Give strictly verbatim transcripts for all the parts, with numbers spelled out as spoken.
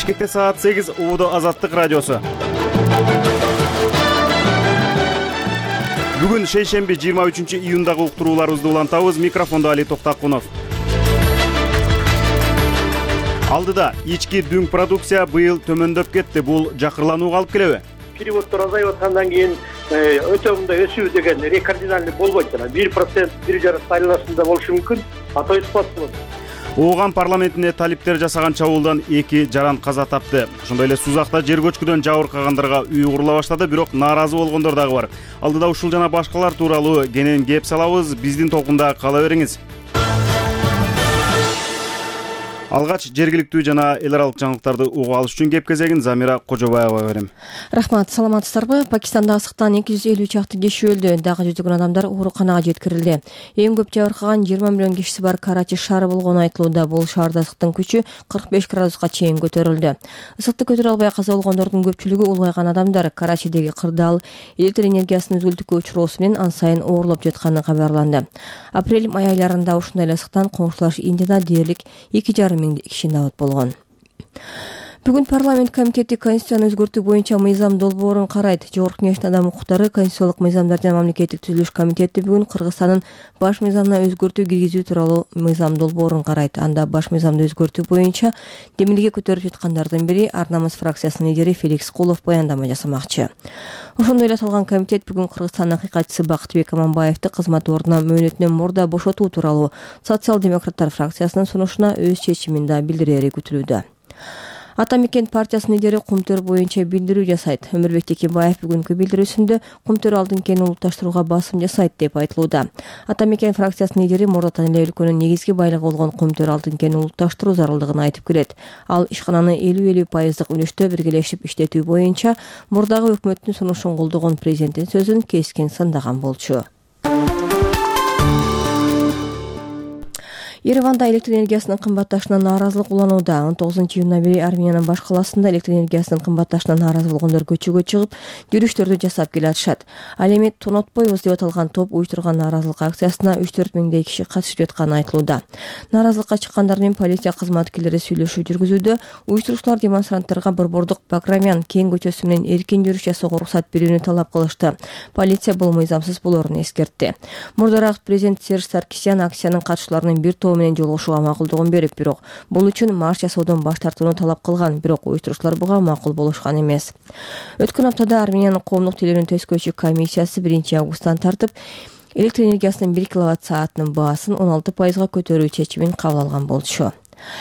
Бишкекте саат сегиз, Убудо Азаттык радиосу. Бүгүн шейшемби жыйырма үчүнчү июндагы уктурууларыбызды улантабыз. Микрофондо Али Токтакунов. Алдыда ички дүң продукция быйыл төмөндөп кетти. Бул жакырланууга алып келеби? Переводдор азайып аткандан кийин өтө мындай өсүү деген кардиналдуу болбойт жана бир процент бир жарым айланасында болушу мүмкүн, а то исполнитель. Ооган парламентине талиптер жасаган чабуулдан эки жаран каза тапты. Ошондой эле Сузакта жер көчкүдөн жабыркагандарга үй курула баштады, бирок нааразы болгондор дагы бар. Алдыда ушул жана башкалар тууралуу кенен кеп салабыз. Биздин толкунда кала бериңиз. Алгач жергиликтүү жана эл аралык жаңылыктарды угуп алыш үчүн кеп кезегин Замира Кожобаева берем. Рахмат, саламатсыздарбы? Пакистанда ысыктан эки жүз элүү чакты киши өлдү, дагы жүздөгөн адамдар ооруканага жеткирилди. Эң көп жабыркаган жыйырма миллион кишиси бар Карачи шаары болгону айтылууда. Бул шаарда ысыктын күчү кырк беш градуска чейин көтөрүлдү. Ысыкты көтөрө албай каза болгондордун көпчүлүгү улгайган адамдар. Карачидеги кырдаал электр энергиясынын үзүлтүүгө учуроосу менен ан сайын оорлоп жатканы кабарланды. Апрель-май айларында ушундай эле ысыктан коңшулаш Индияда дээрлик эки жарым миң киши набат болгон. Бүгүн парламент комитети конституцияны өзгөртүү боюнча мыйзам долбоорун карайт. Жогорку Кеңештин адам укуктары, конституциялык мыйзамдар жана мамлекеттик түзүлүш комитети бүгүн Кыргызстандын баш мыйзамына өзгөртүү киргизүү тууралуу мыйзам долбоорун карайт. Анда баш мыйзамды өзгөртүү боюнча демилге көтөрүп жаткандардын бири Ар намыс фракциясынын лидери Феликс Кулов баяндама жасамакчы. Ошондой эле аталган комитет бүгүн Кыргызстандын акыйкатчысы Бактыбек Аманбаевди кызмат ордунан мөөнөтүнөн мурда бошотуу тууралуу социал-демократтар фракциясынын сунушуна өз чечимин да билдирери күтүлүүдө. Ата мекен партиясынын лидери Кумтөр боюнча билдирүү жасайт. Өмүрбек Текебаев бүгүнкү билдирүүсүндө Кумтөр алдыңкени улутташтырууга басым жасайт деп айтылууда. Ата мекен фракциясынын лидери мурдатан эле өлкөнүн негизги байлыгы болгон Кумтөр алдыңкени улутташтыруу зарылдыгын айтып келет. Ал ишкананы элүү элүү пайыздык үлүштө биргелешип иштетүү боюнча мурдагы өкмөттүн сунушун колдогон президенттин сөзүн кескин сындаган болчу. Ереванда электр энергиясынын кымбатташына нааразылык уланууда. он тогузунчу июндан бери Армениянын баш каласында электр энергиясынын кымбатташына нааразы болгондор көчөгө чыгып, жүрүштөрдү жасап келатышат. Ал эми тонотпойбуз деп аталган топ уюштурган нааразылык акциясына үч төрт миңдей киши катышып жатканы айтылууда. Нааразылыкка чыккандар менен полиция кызматкерлери сүйлөшүү жүргүзүүдө. Уюштуруучулар демонстранттарга Борбордук Бакрамян Кең көчөсү менен эркин жүрүш жасоого уруксат берүүнү талап кылышты. Полиция бул мыйзамсыз болоорун эскертти. Мурдараак президент Серж Саркисян акциянын катышууларынын бир тобу менен жолугушууга макулдугун берип, бирок бул үчүн марш жасоодон баш тартууну талап кылган, бирок уюштуруучулар буга макул болушкан эмес. Өткөн аптада Армениянын коомдук телевизион төзкөөчү комиссиясы биринчи августтан тартып электр энергиясынын бир киловатт саатынын баасын он алты пайызга көтөрүү чечимин кабыл алган болчу.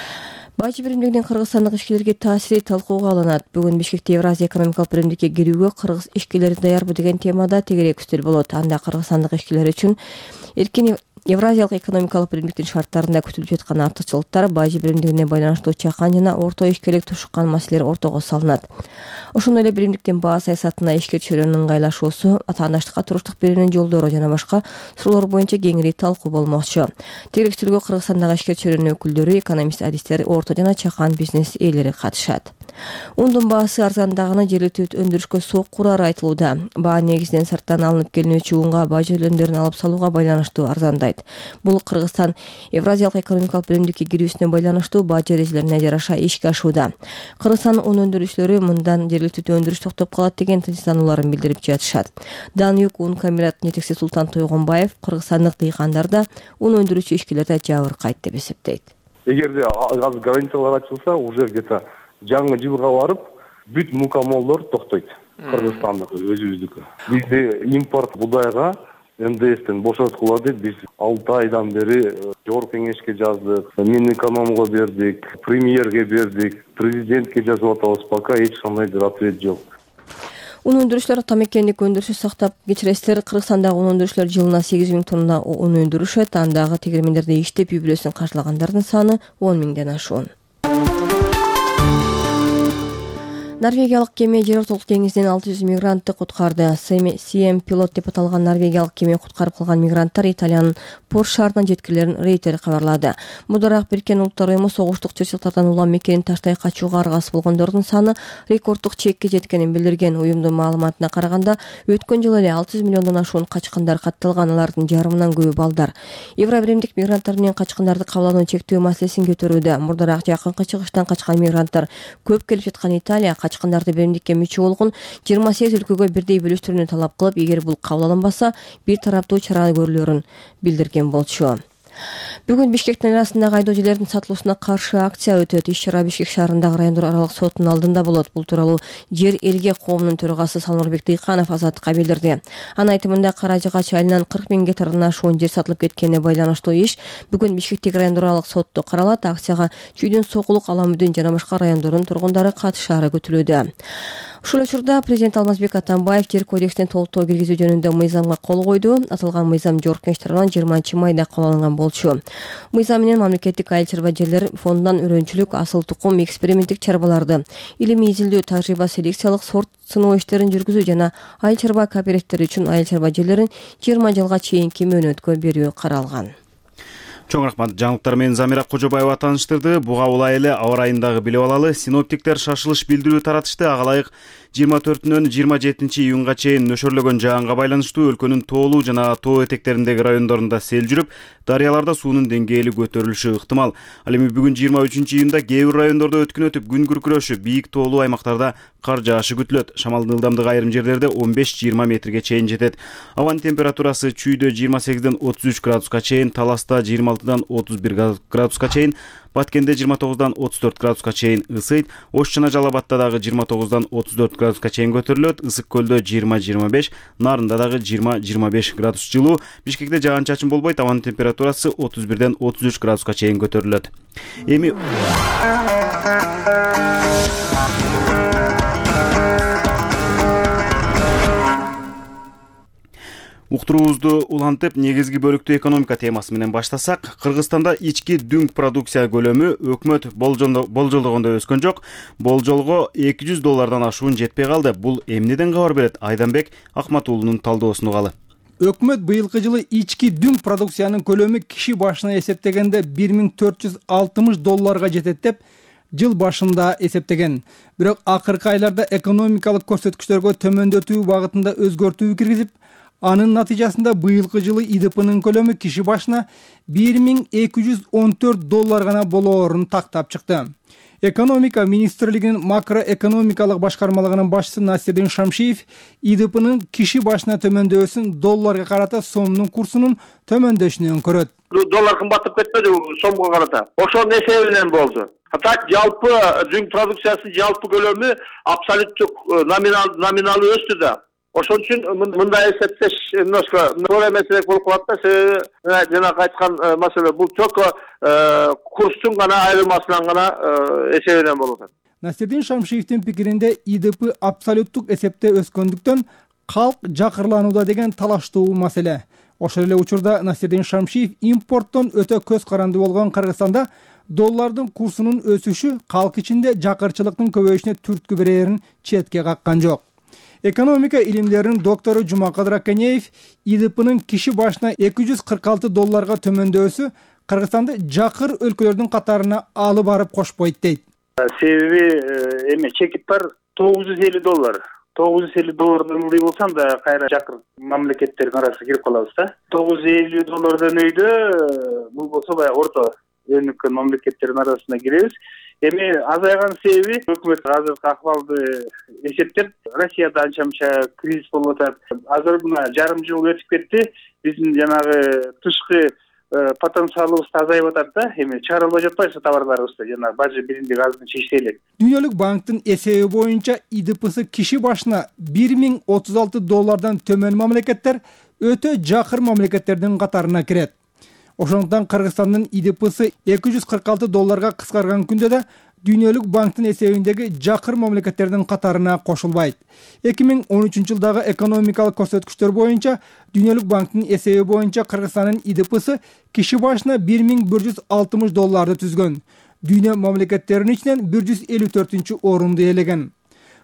Бажы биримдигинин кыргызстандык ишкерлерге таасири талкууга алынат. Бүгүн Бишкекте Евразия экономикалык биримдикке кирүүгө кыргыз ишкерлери даярбы деген темада тегерек үстөл болот. Анда кыргызстандык ишкерлер үчүн эркин Евразиялык экономикалык биримдиктин шарттарында күтүлүп жаткан артыкчылыктар, бажы биримдигине байланыштуу чакан жана орто ишкерлик тушуккан маселелер ортого салынат. Ошондой эле биримдиктин баа саясатына ишкер чөйрөнүн ыңгайлашуусу, атаандаштыкка туруштук берүүнүн жолдору жана башка суроолор боюнча кеңири талкуу болмокчу. Тегеректүүлгө Кыргызстандагы ишкер чөйрөнүн өкүлдөрү, экономист, адистер, орто жана чакан бизнес ээлери катышат. Ундун баасы арзандаганы жергиликтүү өндүрүшкө сооқ курары айтылууда. Баа негизинен сырттан алынып келинүүчү унга бажы төлөмдөрүн алып салууга байланыштуу арзандайт. Бул Кыргызстан Евразиялык экономикалык биримдикке кирүүсүнө байланыштуу бажы эрежелерине жараша ишке ашууда. Кыргызстан ун өндүрүүчүлөрү мындан жергиликтүү өндүрүш токтоп калат деген тынчсызданууларын билдирип жатышат. Данюк ун комбинатынын жетекчиси Султан Тойгонбаев кыргызстандык дыйкандар да ун өндүрүүчү ишкерлерде жабыркайт деп эсептейт. Эгерде азыр границалар ачылса, уже где-то жаңы жылга барып, бүт мукамолдор токтойт. Кыргызстандык өзүбүздүкү. Бизде импорт будайга эм дэ эстен бошоткуларды биз алты айдан бери жогорку кеңешке жаздык, мен экономго бердик, премьерге бердик, президентке жазып атабыз, пока эч кандай бир ответ жок. Un өндүрүшчүлөр ата мекендик өндүрүшү сактап кечиресиздер. Кыргызстандагы un өндүрүшчүлөр жылына сегиз миң тонна un өндүрүшөт. Андагы тегермендерде иштеп үй бүлөсүн каржылагандардын саны он миңден ашуун. Норвегиялык кеме Жер ортолук деңизинен алты жүз мигрантты куткарды. Си Эм пилот деп аталган норвегиялык кеме куткарып калган мигранттар Италиянын Порт шаарынан жеткилерин Рейтер кабарлады. Мудараак Бириккен Улуттар уюму согуштук тирчиликтардан улам мекенин таштай качууга аргасыз болгондордун саны рекорддук чекке жеткенин билдирген. Уюмдун маалыматына караганда, өткөн жылы эле алты жүз миллиондон ашуун качкындар катталган, алардын жарымынан көбү балдар. Евробиримдик мигранттар менен качкындарды кабыл алуу чектөө маселесин көтөрүүдө. Мурдараак жакынкы чыгыштан качкан мигранттар көп келип жаткан Италия качкындарды биримдикке мүчө болгон жыйырма сегиз өлкөгө бирдей бөлүштүрүүнү талап кылып, эгер бул кабыл алынбаса, бир тараптуу чара көрүлөрүн билдирген болчу. Бүгүн Бишкектин арасындагы айдоочулардын сатылуусуна каршы акция өтөт. Иш-чара Бишкек шаарындагы райондор аралык соттун алдында болот. Бул тууралуу Жер элге коомунун төрагасы Салмурбек Дыйканов Азаттыкка билдирди. Анын айтымында Каражыгач айылынан кырк миң гектардан ашуун жер сатылып кеткенине байланыштуу иш бүгүн Бишкектеги райондор аралык сотто каралат. Акцияга Чүйдүн, Сокулук, Аламүдүн жана башка райондордун тургундары катышаары күтүлүүдө. Ушул учурда президент Алмазбек Атамбаев жер кодексине толуктоо киргизүү жөнүндө мыйзамга кол койду. Аталган мыйзам Жогорку Кеңеш тарабынан жыйырманчы майда кабыл алынган болчу. Мыйзам менен мамлекеттик айыл чарба жерлер фондунан өрөөнчүлүк, асыл тукум, эксперименттик чарбаларды, илимий изилдөө, тажрыйба, селекциялык сорт сыноо иштерин жүргүзүү жана айыл чарба кооперативдери үчүн айыл чарба жерлерин жыйырма жылга чейинки мөөнөткө берүү каралган. Чоң рахмат. Жаңылыктар менен Замира Кожобаева тааныштырды. Буга улай эле аба ырайындагы билип алалы. Синоптиктер шашылыш билдирүү таратышты. Ага ылайык жыйырма төртүнөн жыйырма жетинчи июнга чейин нөшөрлөгөн жаанга байланыштуу өлкөнүн тоолуу жана тоо этектериндеги райондорунда сел жүрүп, дарыяларда суунун деңгээли көтөрүлүшү ыктымал. Ал эми бүгүн жыйырма үчүнчү июнда кээ бир райондордо өткөн өтүп күн күркүрөшү, бийик тоолуу аймактарда кар жаашы күтүлөт. Шамалдын ылдамдыгы айрым жерлерде он беш жыйырма метрге чейин жетет. Абанын температурасы Чүйдө жыйырма сегизден отуз үч градуска чейин, Таласта жыйырма алтыдан отуз бир градуска чейин, Баткенде жыйырма тогуздан отуз төрт градуска чейин ысыйт. Ош жана Жалал Абадта дагы жыйырма тогуздан отуз төрт градуска чейин көтөрүлөт. Ысык көлдө жыйырма жыйырма беш, Нарында дагы жыйырма жыйырма беш градус жылуу. Бишкекте жаан чачын болбойт. Абанын температурасы отуз бирден отуз үч градуска чейин көтөрүлөт. Эми уктуруубузду улантып, негизги бөлүктү экономика темасы менен баштасак, Кыргызстанда ички дүң продукция көлөмү өкмөт болжолдогондой өскөн жок. Болжолго эки жүз доллардан ашуун жетпей калды. Бул эмнеден кабар берет? Айданбек Акматуулунун талдоосун угалы. Өкмөт быйылкы жылы ички дүң продукциянын көлөмү киши башына эсептегенде бир миң төрт жүз алтымыш долларга жетет деп жыл башында эсептеген. Бирок акыркы айларда экономикалык көрсөткүчтөргө төмөндөтүү багытында өзгөртүү киргизип, анын натыйжасында быйылкы жылы И Д П'нын көлөмү киши башына бир миң эки жүз он төрт доллар гана болоорун тактап чыкты. Экономика министрлигинин макроэкономикалык башкармалыгынын башчысы Насирдин Шамшиев И Д П'нын киши башына төмөндөсүн долларга карата сомдун курсунун төмөндөшүнөн көрөт. Доллар кымбаттап кетпеди сомго карата. Ошонун эсебинен болду. Так жалпы дүң продукциясы жалпы көлөмү абсолюттук номинал номиналы өстү да. Ошон үчүн мындай эсептеш немножко оор маселе болуп калат да. Себеби жана айткан маселе бул только курстун гана айырмасынан гана эсебинен болуп атат. Насирдин Шамшиевдин пикиринде И Д П абсолюттук эсепте өскөндүктөн калк жакырланууда деген талаштуу маселе. Ошол эле учурда Насирдин Шамшиев импорттон өтө көз карандуу болгон Кыргызстанда доллардын курсунун өсүшү калк ичинде жакырчылыктын көбөйүшүнө түрткү берерин четке каккан жок. Экономика илимдеринин доктору Жумакадыр Аканеев И Д П'нын киши башына эки жүз кырк алты долларга төмөндөсү Кыргызстанды жакыр өлкөлөрдүн катарына алып барып кошпойт дейт. Себеби эме чекит бар тогуз жүз элүү доллар. тогуз жүз элүү доллардан ылдый болсам да кайра жакыр мамлекеттердин арасына кирип калабыз да. тогуз жүз элүү доллардан өйдө бул болсо баягы орто өнүккөн мамлекеттердин арасына киребиз. Эми азайган себеби өкмөт азыркы акыбалды эсептеп, Россияда анча-мынча кризис болуп атат. Азыр мына жарым жыл өтүп кетти. Биздин жанагы тышкы потенциалыбыз азайып атат да. Эми чыгарылбай жатпайбы товарларыбызды, жанагы бажы биримдик азыр чечсе элек. Дүйнөлүк банктын эсеби боюнча И Д П'сы киши башына бир миң отуз алты доллардан төмөн мамлекеттер өтө жакыр мамлекеттердин катарына кирет. Ошондуктан Кыргызстандын И Д П'сы эки жүз кырк алты долларга кыскарган күндө да Дүйнөлүк банктын эсебиндеги жакыр мамлекеттердин катарына кошулбайт. эки миң он үчүнчү жылдагы экономикалык көрсөткүчтөр боюнча Дүйнөлүк банктын эсеби боюнча Кыргызстандын И Д П'сы киши башына бир миң бир жүз алтымыш долларды түзгөн. Дүйнө мамлекеттеринин ичинен бир жүз элүү төртүнчү орунду ээлеген.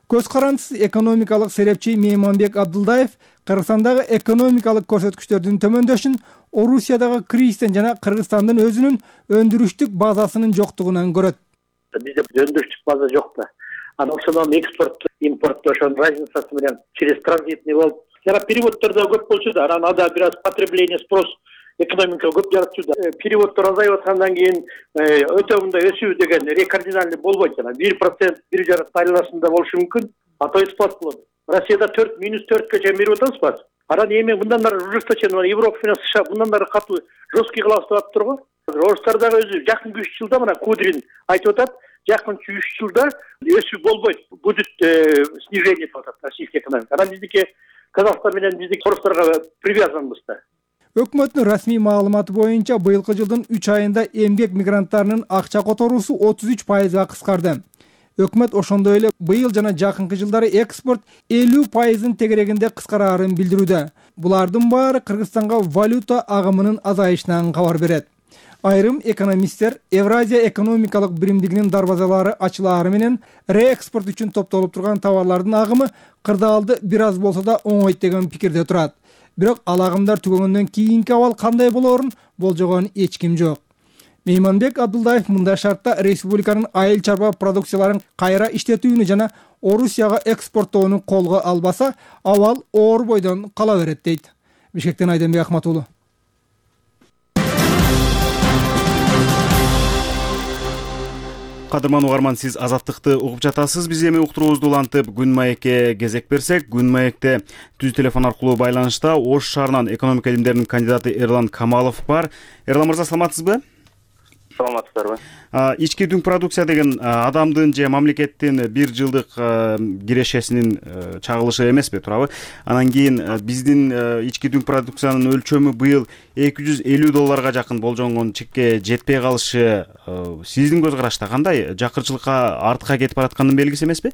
көз карандысыз экономикалык серепчи Мейманбек Абдылдаев Кыргызстандагы экономикалык көрсөткүчтөрдүн төмөндөшүн Орусиядагы кризистен жана Кыргызстандын өзүнүн өндүрүштүк базасынын жоктугунан көрөт. Бизде өндүрүштүк база жок да. Анан ошондон экспорт, импорт ошонун разницасы менен через транзитный болуп, жана переводдор да көп болчу да, анан ада бир аз потребление, спрос экономика көп жаратчу да. Переводдор азайып аткандан кийин өтө мындай өсүү деген кардинальный болбойт жана бир процент, бир жарым айланасында болушу мүмкүн. А то есть болот. Россияда төрт минус төрткө чейин берип атабыз баз. Анан эми мындан ары ужесточение, Европа менен США мындан ары катуу жесткий кылабыз деп атып тургу. Орустар дагы өзү жакынкы үч жылда мына Кудрин айтып атат, жакынкы үч жылда өсүү болбойт, будет снижение деп атат российский экономика. Анан биздики Казакстан менен биздики орустарга привязанбыз да. Өкмөттүн расмий маалыматы боюнча быйылкы жылдын үч айында эмгек мигранттарынын акча которуусу отуз үч пайызга кыскарды. Өкмөт ошондой эле быйыл жана жакынкы жылдары экспорт элүү пайыздын тегерегинде кыскараарын билдирүүдө. Булардын баары Кыргызстанга валюта агымынын азайышынан кабар берет. Айрым экономисттер Евразия экономикалык биримдигинин дарбазалары ачылаары менен реэкспорт үчүн топтолуп турган товарлардын агымы кырдаалды бир аз болсо да оңойт деген пикирде турат. Бирок ал агымдар түгөгөндөн кийинки абал кандай болоорун болжогон эч ким жок. Мейманбек Абдылдаев мындай шартта республиканын айыл чарба продукцияларын кайра иштетүүнү жана Орусияга экспорттоону колго албаса, абал оор бойдон кала берет дейт. Бишкектен Айденбек Ахматуулу. Кадырман угарман, сиз Азаттыкты угуп жатасыз. Биз эми уктуруубузду улантып Күн маекке кезек берсек, Күн маекте түз телефон аркылуу байланышта Ош шаарынан экономика илимдеринин кандидаты Эрлан Камалов бар. Эрлан мырза, саламатсызбы? Саламатсыздарбы. Ички дүң продукция деген адамдын же мамлекеттин бир жылдык кирешесинин чагылышы эмеспи, туурабы? Анан кийин биздин ички дүң продукциянын өлчөмү быйыл эки жүз элүү долларга жакын болжонгон чекке жетпей калышы сиздин көз карашта кандай? Жакырчылыкка артка кетип бараткандын белгиси эмеспи?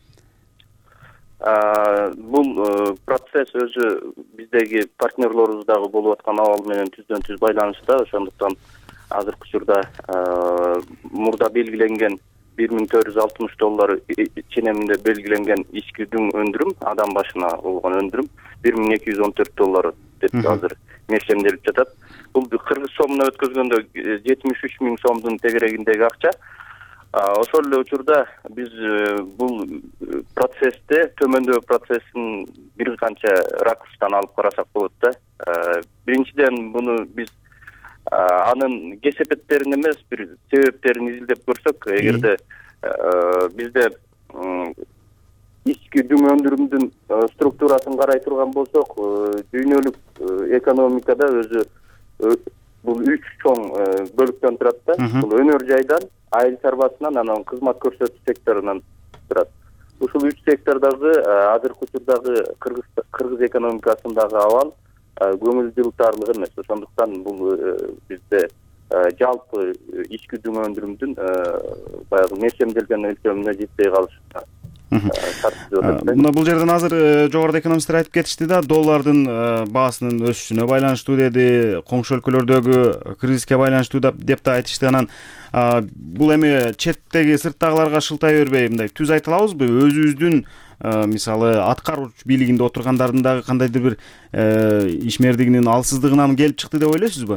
Бул процесс өзү биздеги партнерлорубуздагы болуп аткан абал менен түздөн түз байланышта, ошондуктан азыркы учурда мурда белгиленген бир миң төрт жүз алтымыш доллар ченеминде белгиленген ички дүң өндүрүм, адам башына болгон өндүрүм бир миң эки жүз он төрт доллар деп азыр мерчемделип жатат. Бул кыргыз сомуна өткөзгөндө жетимиш үч миң сомдун тегерегиндеги акча. Ошол эле учурда биз бул процессте төмөндөө процесстин бир канча ракурстан алып карасак болот да. Биринчиден буну биз анын кесепеттерин эмес, бир себептерин изилдеп көрсөк, эгерде бизде ички дүң өндүрүмдүн структурасын карай турган болсок, дүйнөлүк экономикада өзү бул үч чоң бөлүктөн турат да. Бул өнөр жайдан, айыл чарбасынан, анан кызмат көрсөтүү секторунан турат. Ушул үч сектордагы азыркы учурдагы кыргыз экономикасындагы абал көңүл жылтарлык эмес. Ошондуктан бул бизде жалпы ички дүң өндүрүмдүн баягы мерчемделген өлчөмүнө жетпей калышы. Мына бул жерден азыр жогоруда экономисттер айтып кетишти да, доллардын баасынын өсүшүнө байланыштуу деди, коңшу өлкөлөрдөгү кризиске байланыштуу деп да айтышты. Анан бул эми четтеги сырттагыларга шылтай бербей мындай түз айта алабызбы? Өзүбүздүн мисалы аткаруучу бийлигинде отургандардын дагы кандайдыр бир ишмердигинин алсыздыгынан келип чыкты деп ойлойсузбу?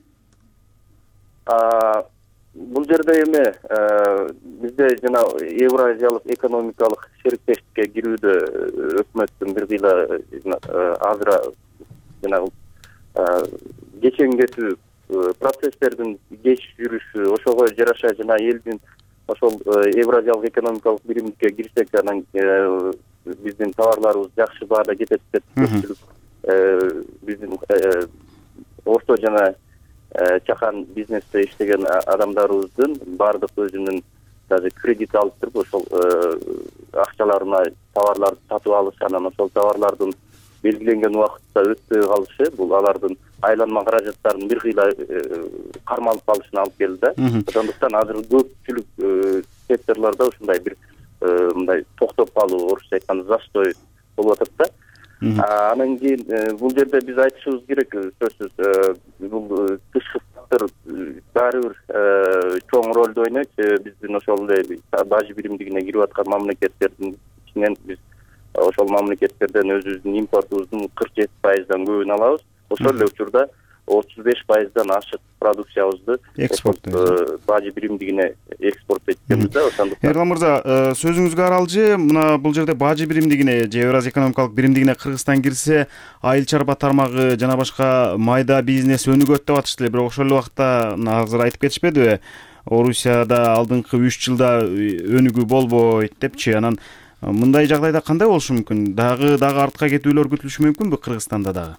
Бул жерде эми бизде жана Евразиялык экономикалык шериктештикке кирүүдө өкмөттүн бир кыйла азыр жана кечеңдетүү процесстердин кеч жүрүшү, ошого жараша жана элдин ошол Евразиялык экономикалык биримдикке кирсек, анан биздин товарларыбыз жакшы баада кетет деп көпчүлүк биздин орто жана чакан бизнесте иштеген адамдарыбыздын баардык өзүнүн даже кредит алып туруп ошол акчаларына товарларды сатып алышы, анан ошол товарлардын белгиленген убакытта өтпөй калышы, бул алардын айланма каражаттарын бир кыйла кармалып калышына алып келди да. Ошондуктан азыр көпчүлүк секторлордо ушундай бир мындай токтоп калуу, орусча айтканда застой болуп атат да. Анан кийин бул жерде биз айтышыбыз керек, сөзсүз бул тышкы фактор баары бир чоң ролду ойнойт. Биздин ошол эле бажы биримдигине кирип аткан мамлекеттердин негизинен биз ошол мамлекеттерден өзүбүздүн импортубуздун кырк жети пайыздан көбүн алабыз. Ошол эле учурда отуз беш пайыздан ашык продукциябызды экспорт бажы биримдигине экспорт этебиз да. Ошондуктан Эрлан мырза, сөзүңүзгө аралжы, мына бул жерде бажы биримдигине же Евразия экономикалык биримдигине Кыргызстан кирсе, айыл чарба тармагы жана башка майда бизнес өнүгөт деп атышты эле, бирок ошол эле убакта азыр айтып кетишпедиби? Орусияда алдыңкы үч жылда өнүгүү болбойт депчи. Анан мындай жагдайда кандай болушу мүмкүн? Дагы дагы артка кетүүлөр күтүлүшү мүмкүнбү Кыргызстанда дагы?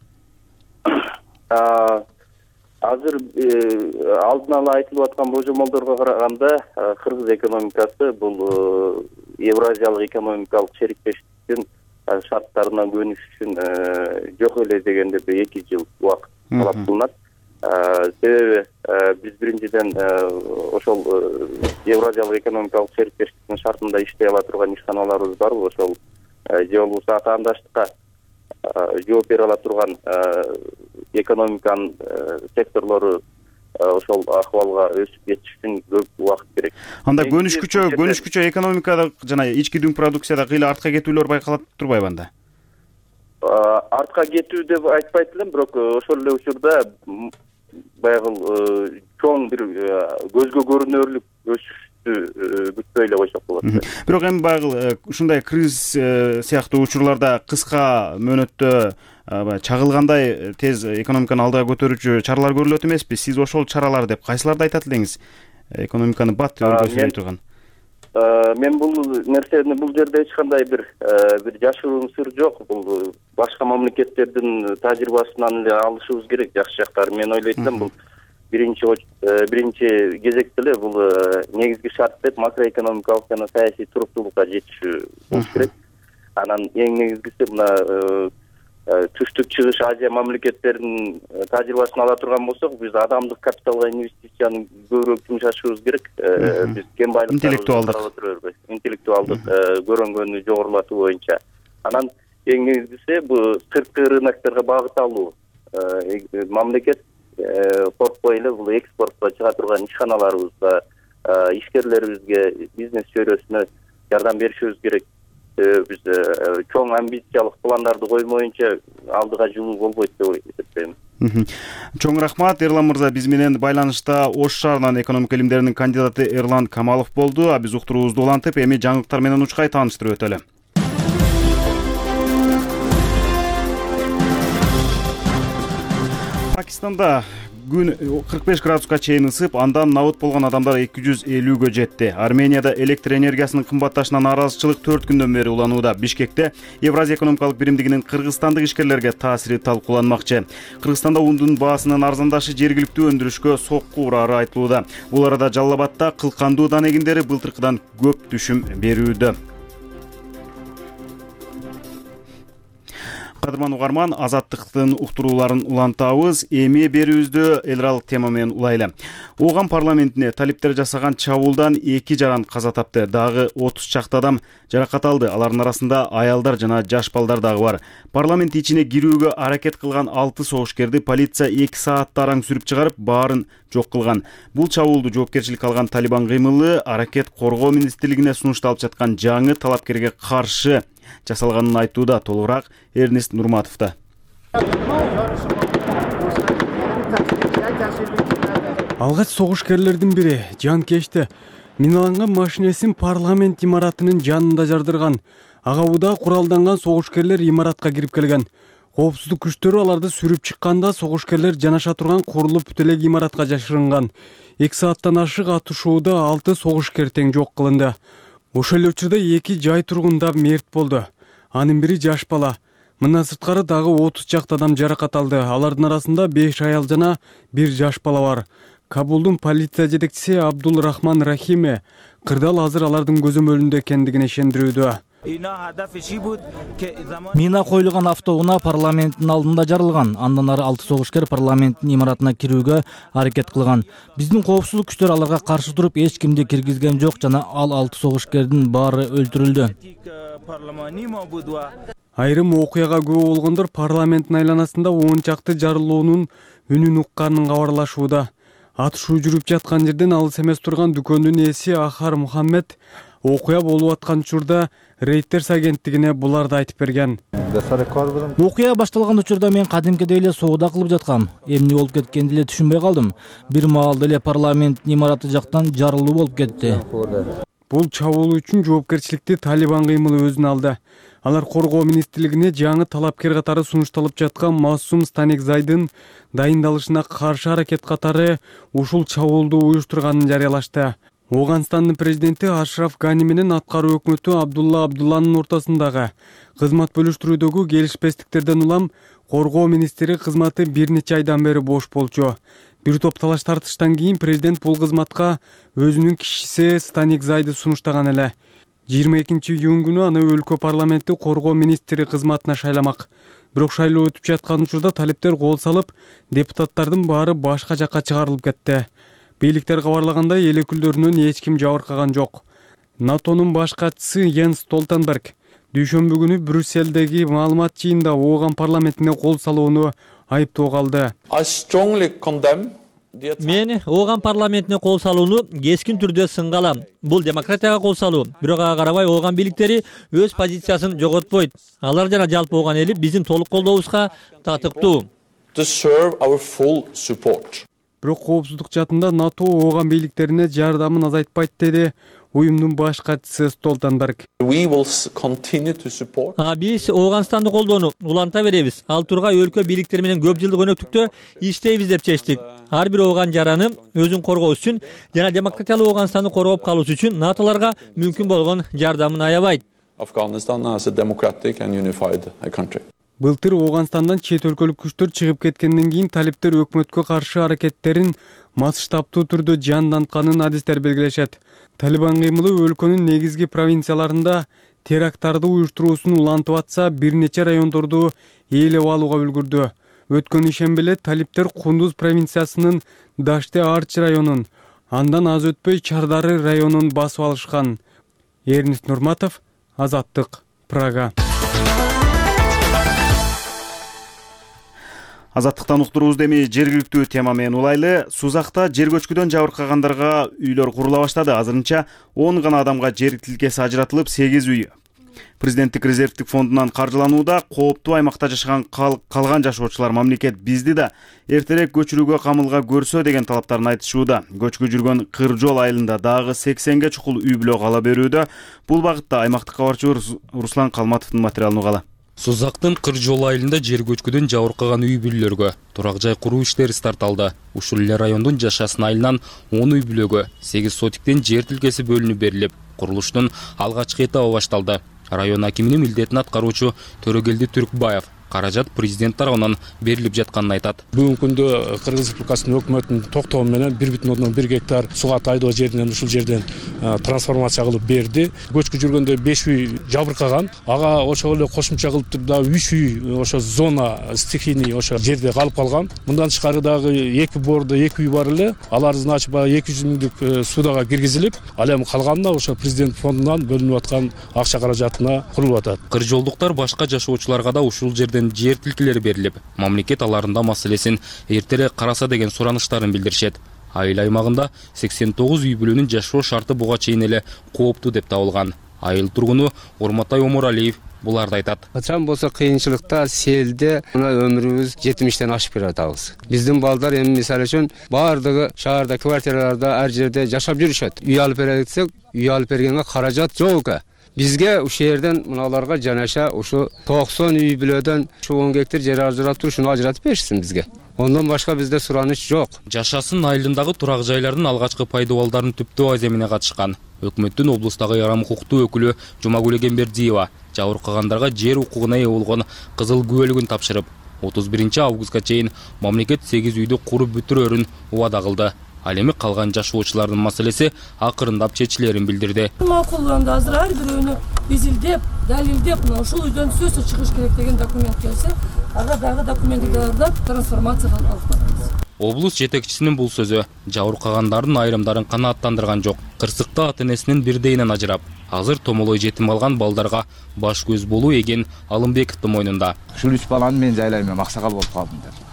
Азыр алдын ала айтылып аткан божомолдорго караганда кыргыз экономикасы бул Евразиялык экономикалык шериктештиктин шарттарына көнүш үчүн жок эле дегенде бир эки жыл убакыт талап кылынат. Себеби биз биринчиден ошол Евразиялык экономикалык шериктештиктин шартында иштей ала турган ишканаларыбыз барбы? Ошол же болбосо атаандаштыкка жооп бере ала турган экономиканын секторлору ошол акыбалга өсүп кетиш үчүн көп убакыт керек. Анда көнүшкүчө көнүшкүчө экономикада жана ички дүң продукцияда кыйла артка кетүүлөр байкалып турбайбы анда? Артка кетүү деп айтпайт элем, бирок ошол эле учурда баягы чоң бир көзгө көрүнөрлүк өсүштү күтпөй эле койсок болот. Бирок эми баягы ушундай криз сыяктуу учурларда кыска мөөнөттө чагылгандай тез экономиканы алдыга көтөрүүчү чаралар көрүлөт эмеспи? Сиз ошол чаралар деп кайсыларды айтат элеңиз? Экономиканы бат өргөздөй турган. Мен бул нерсени бул жерде эч кандай бир бир жашыруун сыр жок. Бул башка мамлекеттердин тажрыйбасынан эле алышыбыз керек жакшы жактары. Мен ойлойт элем бул биринчи биринчи кезекте эле бул негизги шарт деп макроэкономикалык жана саясий туруктуулукка жетишүү болуш керек. Анан эң негизгиси мына түштүк чыгыш Азия мамлекеттеринин тажрыйбасын ала турган болсок, биз адамдык капиталга инвестицияны көбүрөөк жумшашыбыз керек. Биз кен байлыктарды интеллектуалдык көрөнгөнү жогорулатуу боюнча. Анан эң негизгиси бул сырткы рынокторго багыт алуу. Мамлекет коркпой эле бул экспортко чыга турган ишканаларыбызга, ишкерлерибизге, бизнес чөйрөсүнө жардам беришибиз керек. Биз чоң амбициялык пландарды коймоюнча алдыга жылуу болбойт деп эсептейм. Чоң рахмат, Эрлан мырза. Биз менен байланышта Ош шаарынан экономика илимдеринин кандидаты Эрлан Камалов болду. А биз уктуруубузду улантып, эми жаңылыктар менен учкай тааныштырып өтөлү. Пакистанда күн кырк беш градуска чейин ысып, андан набыт болгон адамдар эки жүз элүүгө жетти. Арменияда электр энергиясынын кымбатташынан нааразычылык төрт күндөн бери уланууда. Бишкекте Евразия экономикалык биримдигинин кыргызстандык ишкерлерге таасири талкууланмакчы. Кыргызстанда ундун баасынын арзандашы жергиликтүү өндүрүшкө сокку урары айтылууда. Бул арада Жалал Абадта кылкандуу дан эгиндери былтыркыдан көп түшүм берүүдө. Кадырман угарман, азаттыктын уктурууларын улантабыз. Эми берүүбүздө эл аралык тема менен улайлы. Ооган парламентине талиптер жасаган чабуулдан эки жаран каза тапты. Дагы отуз чакты адам жаракат алды. Алардын арасында аялдар жана жаш балдар дагы бар. Парламент ичине кирүүгө аракет кылган алты согушкерди полиция эки саатта араң сүрүп чыгарып, баарын жок кылган. Бул чабуулду жоопкерчилик алган Талибан кыймылы аракет коргоо министрлигине сунушталып жаткан жаңы талапкерге каршы жасалганын айтууда. Толугураак Эрнест Нурматовдо. Алгач согушкерлердин бири жанкечте миналанган машинесин парламент имаратынын жанында жардырган. Ага убада куралданган согушкерлер имаратка кирип келген. Коопсуздук күчтөрү аларды сүрүп чыкканда согушкерлер жанаша турган курулуп бүтөлөк имаратка жашырынган. эки сааттан ашык атышууда алты согушкер тең жок кылынды. Ошол эле учурда эки жай тургунда мерт болду. Анын бири жаш бала. Мындан сырткары дагы отуз чакты адам жаракат алды. Алардын арасында беш аял жана бир жаш бала бар. Кабулдун полиция жетекчиси Абдул Рахман Рахиме кырдаал азыр алардын көзөмөлүндө экендигин ишендирүүдө. Мина коюлган автоунаа парламенттин алдында жарылган. Андан ары алты согушкер парламенттин имаратына кирүүгө аракет кылган. Биздин коопсуздук күчтөрү аларга каршы туруп, эч кимди киргизген жок жана ал алты согушкердин баары өлтүрүлдү. Айрым окуяга күбө болгондор парламенттин айланасында он чакты жарылуунун үнүн укканын кабарлашууда. Атышуу жүрүп жаткан жерден алыс эмес турган дүкөндүн ээси Ахар Мухаммед окуя болуп аткан учурда Reuters агенттигине буларды айтып берген. Окуя башталган учурда мен кадимкидей эле соода кылып жаткам. Эмне болуп кеткенди эле түшүнбөй калдым. Бир маалда эле парламенттин имараты жактан жарылуу болуп кетти. Бул чабуул үчүн жоопкерчиликти Талибан кыймылы өзүнө алды. Алар коргоо министрлигине жаңы талапкер катары сунушталып жаткан Масум Станикзайдын дайындалышына каршы аракет катары ушул чабуулду уюштурганын жарыялашты. Оганстандын президенти Ашраф Гани менен аткаруу өкмөтү Абдулла Абдулланын ортосундагы кызмат бөлүштүрүүдөгү келишпестиктерден улам коргоо министри кызматы бир нече айдан бери бош болчу. Бир топ талаш тартыштан кийин президент бул кызматка өзүнүн кишиси Станикзайды сунуштаган эле. жыйырма экинчи июнь күнү аны өлкө парламенти коргоо министри кызматына шайламак. Бирок шайлоо өтүп жаткан учурда талиптер кол салып, депутаттардын баары башка жакка чыгарылып кетти. Бийликтер кабарлагандай эл өкүлдөрүнөн эч ким жабыркаган жок. НАТОнун баш катчысы Йенс Столтенберг дүйшөмбү күнү Брюссельдеги маалымат жыйынында Ооган парламентине кол салууну айыптоого алды. Мен Ооган парламентине кол салууну кескин түрдө сынга алам. Бул демократияга кол салуу. Бирок ага карабай Ооган бийликтери өз позициясын жоготпойт. Алар жана жалпы Ооган эли биздин толук колдообузга татыктуу. Бирок коопсуздук жаатында НАТО Ооган бийликтерине жардамын азайтпайт деди уюмдун баш катчысы Столтенберг. Биз Ооганстанды колдоону уланта беребиз. Ал тургай өлкө бийликтери менен көп жылдык өнөктүктө иштейбиз деп чечтик. Ар бир Ооган жараны өзүн коргоо үчүн жана демократиялуу Ооганстанды коргоп калуусу үчүн НАТОлорго мүмкүн болгон жардамын аябайт. Былтыр Ооганстандан чет өлкөлүк күчтөр чыгып кеткенден кийин талиптер өкмөткө каршы аракеттерин масштабтуу түрдө жандантканын адистер белгилешет. Талибан кыймылы өлкөнүн негизги провинцияларында теракттарды уюштуруусун улантып атса, бир нече райондорду ээлеп алууга үлгүрдү. Өткөн ишемби эле талиптер Кундуз провинциясынын Даште Арч районун, андан аз өтпөй Чардары районун басып алышкан. Эрнис Нурматов, Азаттык, Прага. Азаттыктан уктуруубузду эми жергиликтүү тема менен улайлы. Сузакта жер көчкүдөн жабыркагандарга үйлөр курула баштады. Азырынча он гана адамга жер тилкеси ажыратылып, сегиз үй Президенттик резервдик фондунан каржыланууда. Кооптуу аймакта жашаган калган жашоочулар мамлекет бизди да эртерээк көчүрүүгө камылга көрсө деген талаптарын айтышууда. Көчкү жүргөн Кыр жол айылында дагы сексенге чукул үй бүлө кала берүүдө. Бул багытта аймактык кабарчыбыз Руслан Калматовдун материалын угалы. Сузактын Кыр жол айылында жер көчкүдөн жабыркаган үй бүлөлөргө турак жай куруу иштери старт алды. Ушул эле райондун Жашасын айылынан он үй бүлөгө сегиз сотиктен жер тилкеси бөлүнүп берилип, курулуштун алгачкы этабы башталды. Район акиминин милдетин аткаруучу Төрөгелди Түркбаев каражат президент тарабынан берилип жатканын айтат. Бүгүнкү күндө Кыргыз Республикасынын өкмөтүнүн токтоо менен бир бүтүн ондон бир гектар суга тайдоо жеринен ушул жерден трансформация кылып берди. Көчкү жүргөндө беш үй жабыркаган. Ага ошол эле кошумча кылып да үч үй ошо зона стихийный ошо жерде калып калган. Мындан тышкары дагы эки бордо эки үй бар эле. Алар значит эки жүз миңдик судага киргизилип, ал эми калганына ошо президент фондунан бөлүнүп аткан акча каражатына курулуп атат. Кыр жолдуктар башка жашоочуларга да ушул жерде жер тилкелери берилип, мамлекет аларында маселесин эртерээк караса деген сураныштарын билдиришет. Айыл аймагында сексен тогуз үй бүлөнүн жашоо шарты буга чейин эле кооптуу деп табылган. Айыл тургуну Урматай Омуралиев буларды айтат. Качан болсо кыйынчылыкта, селде мына өмүрүбүз жетимиштен ашып келе атабыз. Биздин балдар эми мисалы үчүн баардыгы шаарда, квартираларда, ар жерде жашап жүрүшөт. Үй алып берели десек, үй алып бергенге каражат жок экен. Бизге ушул жерден мыналарга жанаша ушу токсон үй бүлөдөн ушу он гектар жер ажыратып туруп, шуну ажыратып беришсин бизге. Ondan başka bizde сураныч жок. Жашасын айылындагы турак жайлардын алгачкы пайдалуулардын түптөө аземине катышкан. Өкмөттүн облустагы ярым укуктуу өкүлү Жумагүл Эгембердиева жабыркагандарга жер укугуна ээ болгон кызыл күбөлүгүн тапшырып, отуз биринчи августка чейин мамлекет сегиз үйдү куруп бүтүрөрүн убада кылды. Ал эми калган жашоочулардын маселеси акырындап чечилерин билдирди. Макулданда азыр ар бирөөнү изилдеп, далилдеп, ушул үйдөн сөзсүз чыгыш керек деген документ келсе, ага дагы документти даярдап трансформация кылып атабыз. Облус жетекчисинин бул сөзү жабыркагандардын айрымдарын канааттандырган жок. Кырсыкта ата-энесинин бирдейинен ажырап, азыр томолой жетим калган балдарга баш көз болуу эген Алымбековдун мойнунда. Ушул үч баланы мен жайлайм, аксакал болуп калдым деп.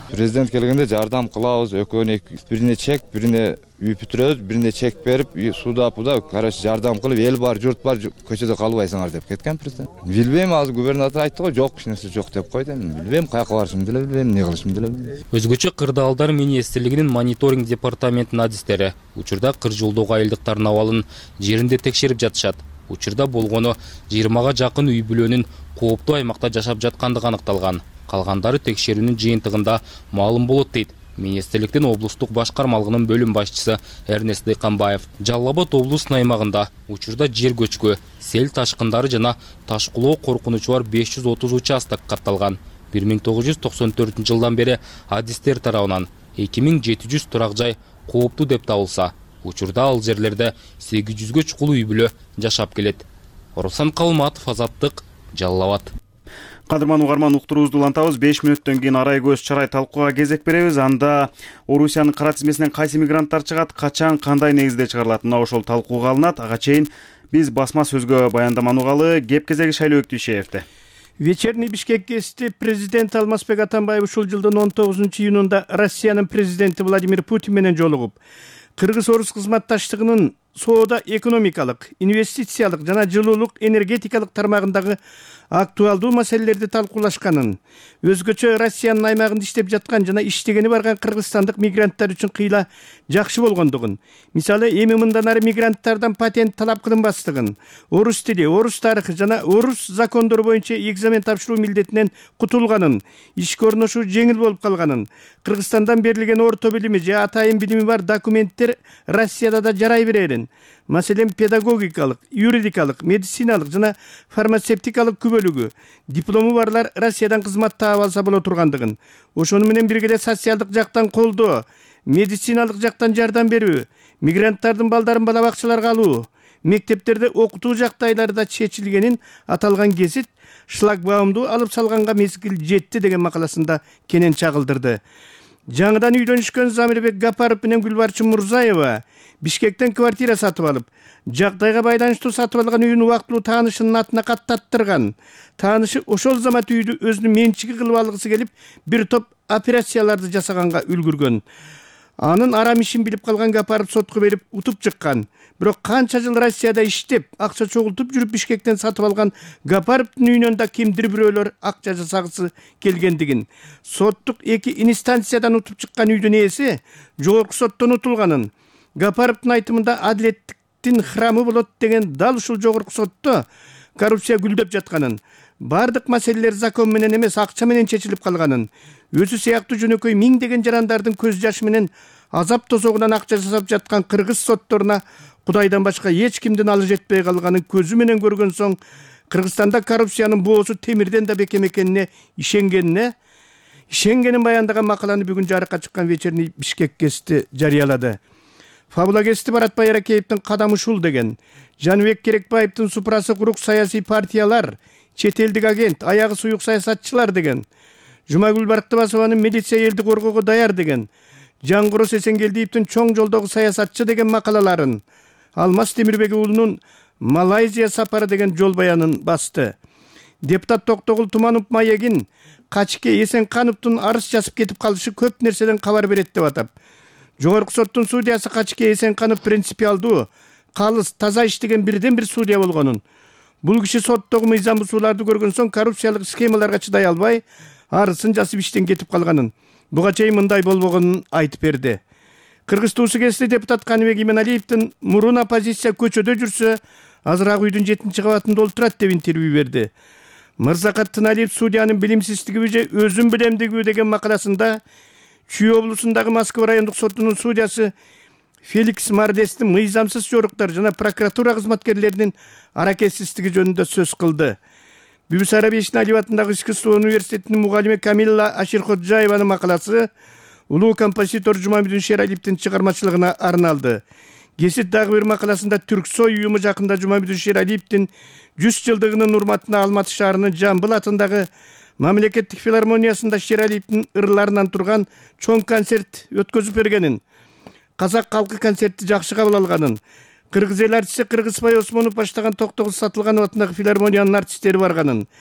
Президент келгенде жардам кылабыз, экөөнү бирине чек, бирине үй бүтүрөбүз, бирине чек берип, суда пуда, короче, жардам кылып, эл бар, журт бар, көчөдө калбайсыңар деп кеткен президент. Билбейм, азыр губернатор айтты го, жок, эч нерсе жок деп койду. Билбейм, каяка барышымды деле билбейм, эмне кылышымды деле билбейм. Өзгөчө Кырдаалдар министрлигинин мониторинг департаментинин адистери учурда кыр жолдогу айылдыктардын абалын жеринде текшерип жатышат. Учурда болгону жыйырмага жакын үй бүлөнүн кооптуу аймакта жашап жаткандыгы аныкталган. Калгандары текшерүүнүн жыйынтыгында маалым болот дейт министрликтин облустук башкармалыгынын бөлүм башчысы Эрнест Дыйканбаев. Жалал Абад облусунун аймагында учурда жер көчкү, сел ташкындары жана таш кулоо коркунучу бар беш жүз отуз участок катталган. бир миң тогуз жүз токсон төртүнчү жылдан бери адистер тарабынан эки миң жети жүз турак жай кооптуу деп табылса, учурда ал жерлерде сегиз жүзгө чукул үй бүлө жашап келет. Руслан Калматов, Азаттык, Жалал Абад. Кадырман угарман, уктуруубузду улантабыз. беш мүнөттөн кийин арай көз чарай талкууга кезек беребиз. Анда Орусиянын кара тизмесинен кайсы мигранттар чыгат, качан, кандай негизде чыгарылат, мына ошол талкууга алынат. Ага чейин биз басма сөзгө баяндаманы угалы. Кеп кезеги Шайлоо Өктүшевде. Вечерний Бишкек гезити президент Алмазбек Атамбаев ушул жылдын он тогузунчу июнунда Россиянын президенти Владимир Путин менен жолугуп, Кыргыз-Орус кызматташтыгынын соода экономикалык, инвестициялык жана жылуулук энергетикалык тармагындагы актуалдуу маселелерди талкуулашканын, өзгөчө Россиянын аймагында иштеп жаткан жана иштегени барган кыргызстандык мигранттар үчүн кыйла жакшы болгондугун, мисалы эми мындан ары мигранттардан патент талап кылынбастыгын, орус тили, орус тарыхы жана орус закондору боюнча экзамен тапшыруу милдетинен кутулганын, ишке орношуу жеңил болуп калганын, Кыргызстандан берилген орто билими же атайын билими бар документтер Россияда да жарай берерин, маселен педагогикалык, юридикалык, медициналык жана фармацевтикалык күбөлүгү, диплому барлар Россиядан кызмат таап алса боло тургандыгын, ошону менен бирге социалдык жактан колдоо, медициналык жактан жардам берүү, мигранттардын балдарын бала бакчаларга алуу, мектептерде окутуу жактайлары да чечилгенин аталган гезит шлагбаумду алып салганга мезгил жетти деген макаласында кенен чагылдырды. Жаңыдан үйдөн түшкөн Замирбек Гапаров менен Гүлбарчын Мурзаева Бишкектен квартира сатып алып, жагдайга байланыштуу сатып алган үйүн убактылуу таанышынын атына каттаттырган. Таанышы ошол замат үйдү өзүнүн менчиги кылып алгысы келип, бир топ операцияларды жасаганга үлгүргөн. Анын арам ишин билип калган Гапаров сотко берип утуп чыккан. Бирок канча жыл Россияда иштеп, акча чогултуп жүрүп Бишкектен сатып алган Гапаровдун үйүнөн да кимдир бирөөлөр акча жасагысы келгендигин, соттук эки инстанциядан утуп чыккан үйдүн ээси жогорку соттон утулганын, Гапаровдун айтымында адилеттиктин храмы болот деген дал ушул жогорку сотто коррупция гүлдөп жатканын, бардык маселелер закон менен эмес акча менен чечилип калганын, өзү сыяктуу жөнөкөй миңдеген жарандардын көз жашы менен азап тозогунан акча жасап жаткан кыргыз сотторуна Кудайдан башка эч кимдин алы жетпей калганын көзү менен көргөн соң, Кыргызстанда коррупциянын боосу темирден да бекем экенине ишенгенине ишенгенин баяндаган макаланы бүгүн жарыкка чыккан Вечерний Бишкек гезити жарыялады. Фабула гезити Баратбай Аракеевдин кадамы ушул деген, Жаныбек Керекбаевдин супрасы курук саясий партиялар, чет элдик агент, аягы суюк саясатчылар деген, Жумагүл Барктыбасованын милиция элди коргоого даяр деген, Жангурус Эсенгелдиевдин чоң жолдогу саясатчы деген макалаларын, Алмаз Темирбек уулунун Малайзия сапары деген жол баянын басты. Депутат Токтогул Туманов Маегин Качке Эсенкановдун арыз жазып кетип калышы көп нерседен кабар берет деп атап, жогорку соттун судьясы Качке Эсенканов принципиалдуу, калыс, таза иштеген бирден бир судья болгонун, бул киши соттогу мыйзам бузууларды көргөн соң коррупциялык схемаларга чыдай албай, арызын жазып иштен кетип калганын, буга чейин мындай болбогонун айтып берди. Кыргыз туусу гезити депутат Каныбек Именалиевдин мурун оппозиция көчөдө жүрсө, азыраак үйдүн жетинчи кабатында олтурат деп интервью берди. Мырзакат Тыналиев судьянын билимсиздиги же өзүн билемдиги деген макаласында Чүй облусундагы Москва райондук сотунун судьясы Феликс Мардестин мыйзамсыз жоруктар жана прокуратура кызматкерлеринин аракетсиздиги жөнүндө сөз кылды. Бүбүс Арабиевичтин Алиев атындагы искусство университетинин мугалими Камилла Аширходжаеванын макаласы улуу композитор Жумабүдүн Шералиевдин чыгармачылыгына арналды. Гезит дагы бир макаласында Түрксой уюму жакында Жумабүдүн Шералиевдин жүз жылдыгынын урматына Алматы шаарынын Жамбыл атындагы мамлекеттик филармониясында Шералиевдин ырларынан турган чоң концерт өткөзүп бергенин, казак калкы концертти жакшы кабыл алганын, кыргыз эл артисти Кыргызбай Осмонов баштаган Токтогул Сатылганов атындагы филармониянын артисттери барганын,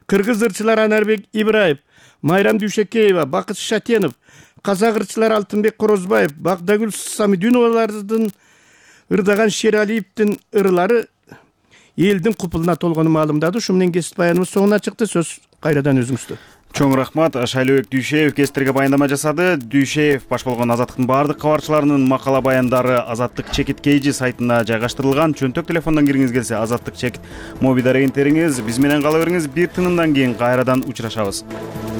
кыргыз ырчылары Анарбек Ибраев, Майрам Дүйшекеева, Бакыт Шатенов, казак ырчылары Алтынбек Корозбаев, Багдагүл Самидиновалардын ырдаган Шералиевдин ырлары элдин купулуна толгонун маалымдады. Ушу менен кесип баяныбыз соңуна чыкты. Сөз кайрадан өзүңүздө. Чоң рахмат. Шайлообек Дүйшеев кестерге баяндама жасады. Дүйшеев баш болгон Азаттыктын баардык кабарчыларынын макала баяндары Азаттык чекит кейжи сайтына жайгаштырылган. Чөнтөк телефондон кириңиз келсе Азаттык чек мобилдар энтериңиз. Биз менен кала бериңиз. Бир тынымдан кийин кайрадан учурашабыз.